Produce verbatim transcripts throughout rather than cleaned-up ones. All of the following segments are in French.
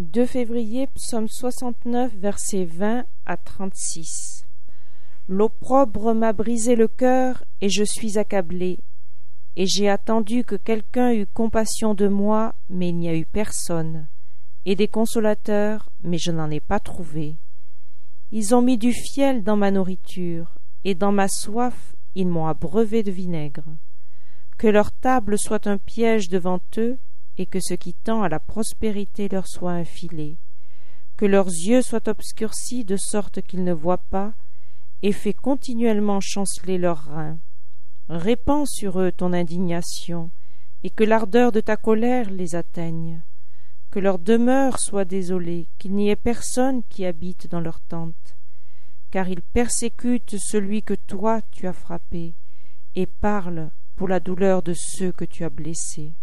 deux février, psaume soixante-neuf, versets vingt à trente-six. L'opprobre m'a brisé le cœur, et je suis accablé. Et j'ai attendu que quelqu'un eût compassion de moi, mais il n'y a eu personne, et des consolateurs, mais je n'en ai pas trouvé. Ils ont mis du fiel dans ma nourriture, et dans ma soif ils m'ont abreuvé de vinaigre. Que leur table soit un piège devant eux, et que ce qui tend à la prospérité leur soit un filet. Que leurs yeux soient obscurcis de sorte qu'ils ne voient pas, et fais continuellement chanceler leurs reins. Répands sur eux ton indignation, et que l'ardeur de ta colère les atteigne. Que leur demeure soit désolée, qu'il n'y ait personne qui habite dans leur tente. Car ils persécutent celui que toi tu as frappé, et parlent pour la douleur de ceux que tu as blessés.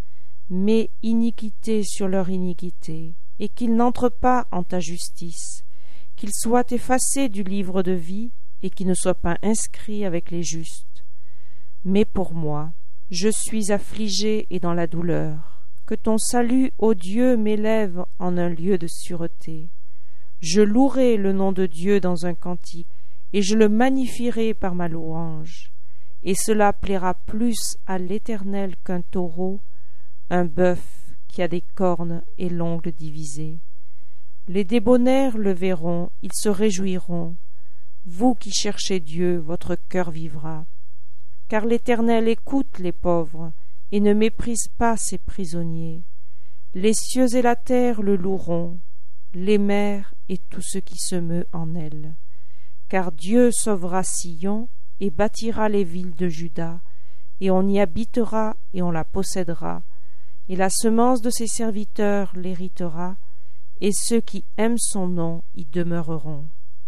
Mets iniquité sur leur iniquité, et qu'ils n'entrent pas en ta justice, qu'ils soient effacés du livre de vie, et qu'ils ne soient pas inscrits avec les justes. Mais pour moi, je suis affligé et dans la douleur. Que ton salut, ô Dieu, m'élève en un lieu de sûreté. Je louerai le nom de Dieu dans un cantique, et je le magnifierai par ma louange. Et cela plaira plus à l'Éternel qu'un taureau, un bœuf qui a des cornes et l'ongle divisé. Les débonnaires le verront, ils se réjouiront. Vous qui cherchez Dieu, votre cœur vivra. Car l'Éternel écoute les pauvres et ne méprise pas ses prisonniers. Les cieux et la terre le loueront, les mers et tout ce qui se meut en elles. Car Dieu sauvera Sion et bâtira les villes de Juda, et on y habitera et on la possédera, et la semence de ses serviteurs l'héritera, et ceux qui aiment son nom y demeureront.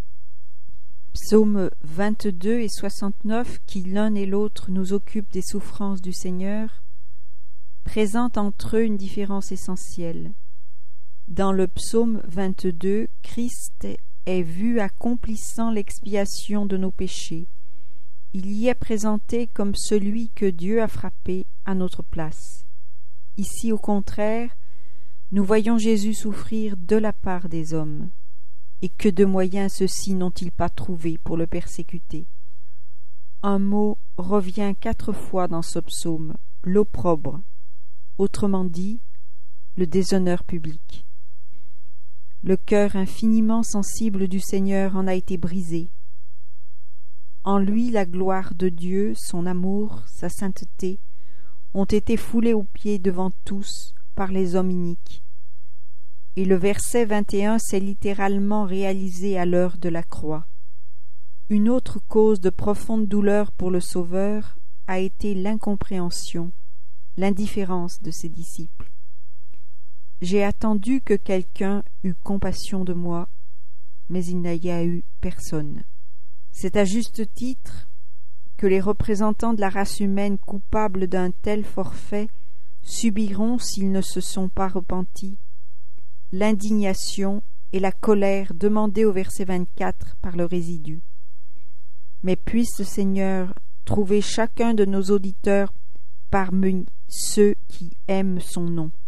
Psaumes vingt-deux et soixante-neuf, qui l'un et l'autre nous occupent des souffrances du Seigneur, présentent entre eux une différence essentielle. Dans le psaume vingt-deux, Christ est vu accomplissant l'expiation de nos péchés. Il y est présenté comme celui que Dieu a frappé à notre place. Ici, au contraire, nous voyons Jésus souffrir de la part des hommes. Et que de moyens ceux-ci n'ont-ils pas trouvé pour le persécuter? Un mot revient quatre fois dans ce psaume, l'opprobre, autrement dit, le déshonneur public. Le cœur infiniment sensible du Seigneur en a été brisé. En lui, la gloire de Dieu, son amour, sa sainteté, ont été foulés aux pieds devant tous par les hommes iniques. Et le verset vingt et un s'est littéralement réalisé à l'heure de la croix. Une autre cause de profonde douleur pour le Sauveur a été l'incompréhension, l'indifférence de ses disciples. J'ai attendu que quelqu'un eût compassion de moi, mais il n'y a eu personne. C'est à juste titre que les représentants de la race humaine coupables d'un tel forfait subiront, s'ils ne se sont pas repentis, l'indignation et la colère demandées au verset vingt-quatre par le résidu. Mais puisse le Seigneur trouver chacun de nos auditeurs parmi ceux qui aiment son nom.